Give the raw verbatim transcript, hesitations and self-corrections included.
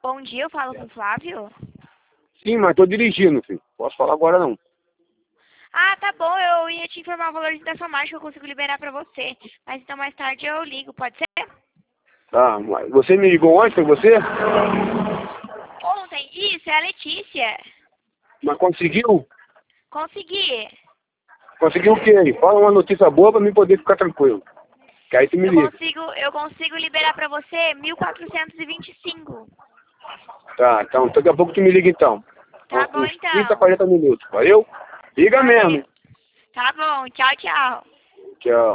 Bom dia, eu falo com o Flávio. Sim, mas tô dirigindo, filho. Posso falar agora não. Ah, tá bom, eu ia te informar o valor da sua marcha que eu consigo liberar pra você. Mas então mais tarde eu ligo, pode ser? Tá, mas você me ligou ontem, foi você? Ontem, isso, é a Letícia. Mas conseguiu? Consegui. Conseguiu o quê aí? Fala uma notícia boa pra mim poder ficar tranquilo. Que aí tu me Eu liga. consigo, eu consigo liberar pra você mil quatrocentos e vinte e cinco. Tá, então daqui a pouco tu me liga então. Tá bom Uns trinta, então. quarenta minutos. Valeu? Liga Valeu. mesmo. Tá bom, tchau, tchau. Tchau.